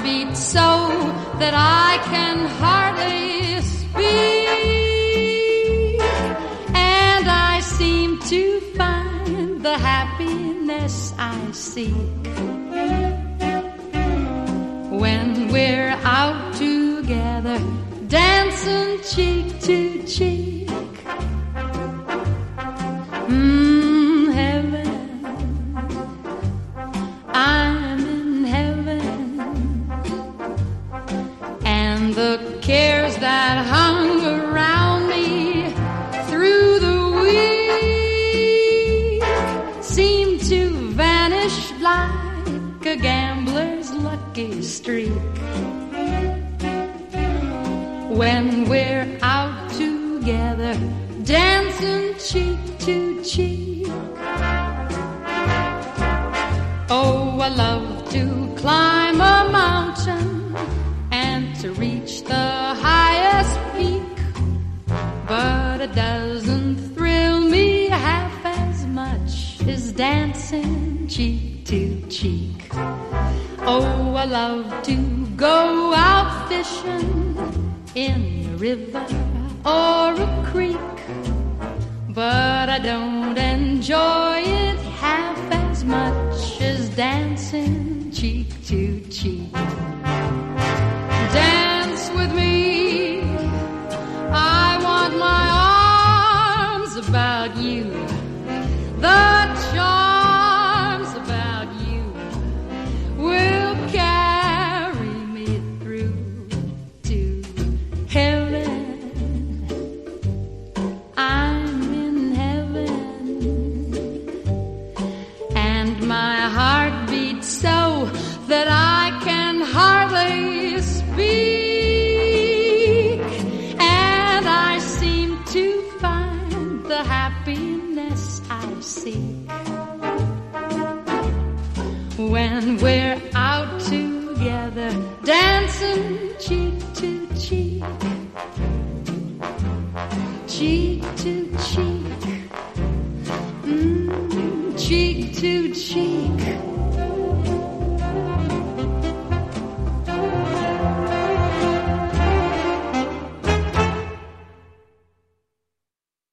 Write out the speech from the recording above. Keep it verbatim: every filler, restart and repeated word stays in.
beats so that I can hardly speak, and I seem to find the happiness I seek when we're out together, dancing cheek to cheek. Mmm, heaven, I'm in heaven, and the cares that hung around me through the week seem to vanish like a gambler's lucky streak when we're out together, dancing cheek to cheek. Oh, I love to climb a mountain and to reach the highest peak, but it doesn't thrill me half as much as dancing cheek to cheek. Oh, I love to go out fishing in a river or a creek, but I don't enjoy it half as much as dancing cheek to cheek. Dance with me, I want my arms about you, the charms about you will carry me through to heaven. I'm in heaven, and my heart beats so that I can hardly speak, and I seem to find the happiness I seek when we're out together, dancing cheek to cheek, cheek to cheek, mm, cheek to cheek.